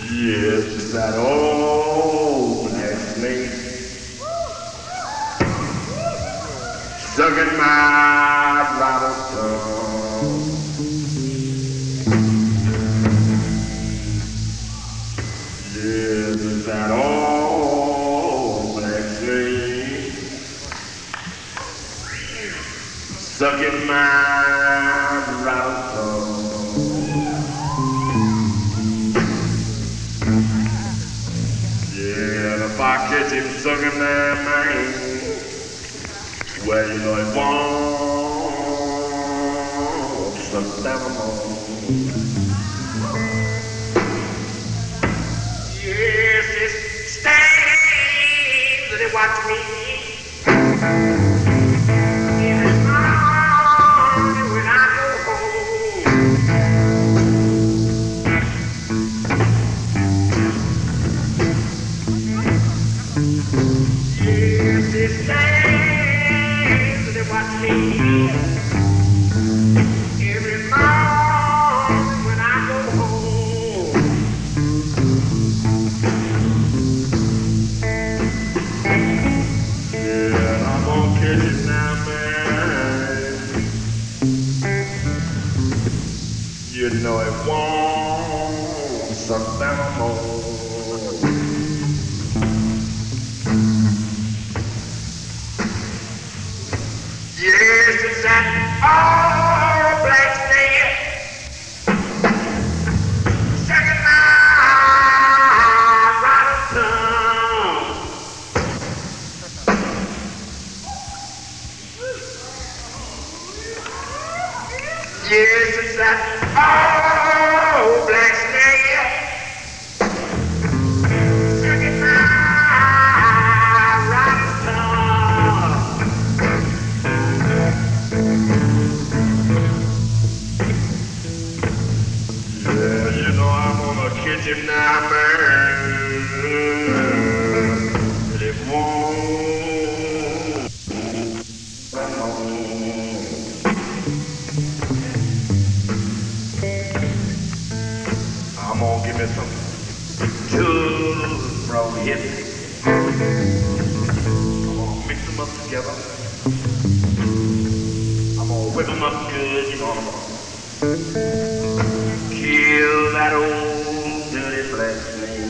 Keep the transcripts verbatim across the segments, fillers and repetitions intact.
Yes, that old black snake sucking my rattle tongue. Yes, that old black snake sucking my rattle tongue. Yeah, and if I catch him sucking that man, well, you know it won't suck down more. Yes, it stays and it watch me. Every morning when I go home. Yes, it stays and it watch me. Every morning when I go home. Yeah, I'm gonna catch it now, man. You know it won't suck down more. Yes, it's that old black snake sucking my rotten tongue. Yes, it's that old black snake sucking my rotten tongue. Yeah, you know I'm gonna catch him now, man. But it won't. I'm gonna give me some good brown hips. I'm gonna mix them up together. I'm gonna whip them up good, you know. I'm gonna kill that old dirty black snake.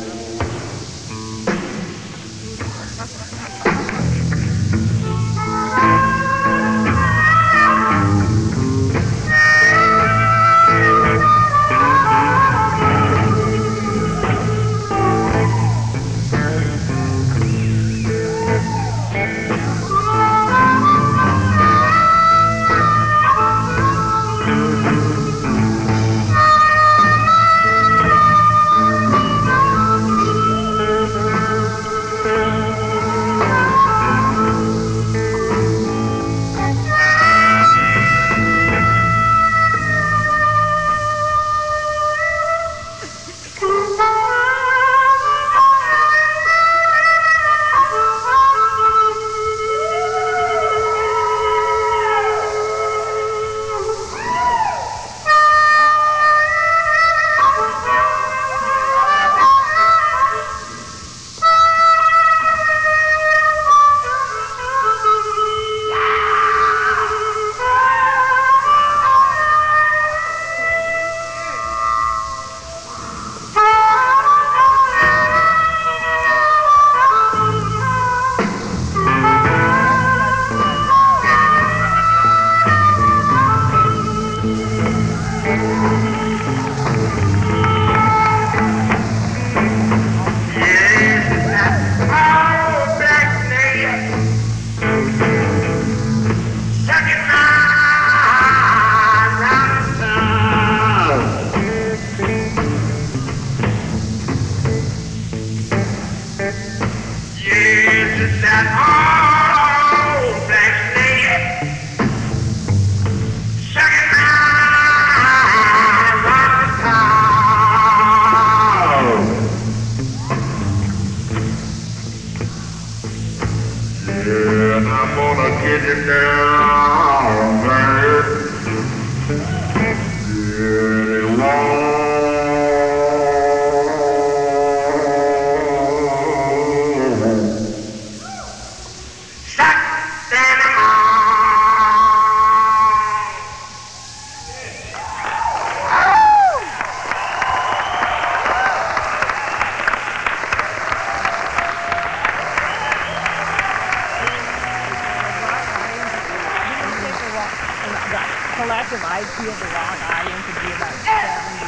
And I'm gonna get him down, man. Yeah, they won't effective I P of the rock audience would be about seventy